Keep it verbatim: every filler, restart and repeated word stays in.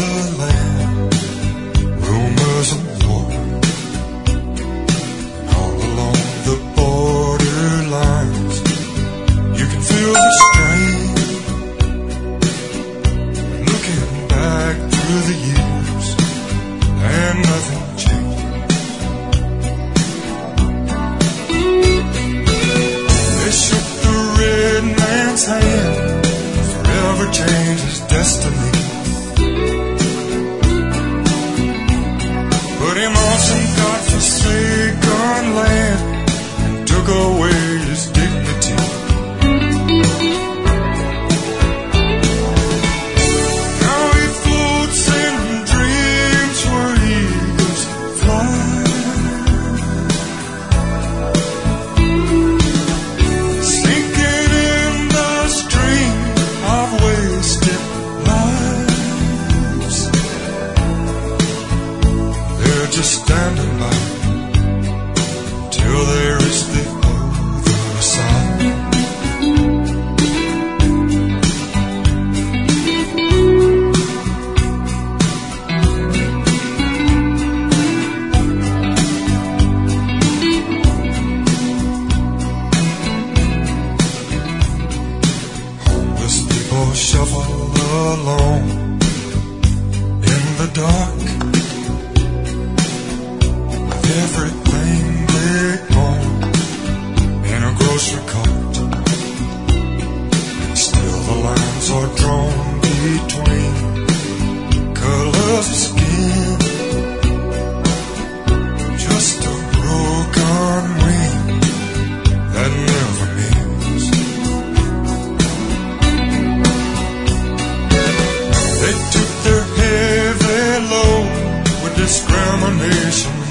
the land. Rumors of war, and all along the borderlines, you can feel the strain. Looking back through the years, and nothing changed. They shook the red man's hand, forever changed his destiny. Put him on some godforsaken land and took away his dignity. Now he floats in dreams where eagles fly, sinking in the stream of wasted lives. They're just standing by till they reach the other side. Homeless people shuffle alone in the dark, with everything they own in a grocery cart. And still the lines are drawn between colors of skin, just a broken wing that never mends. They took their heavy load with discrimination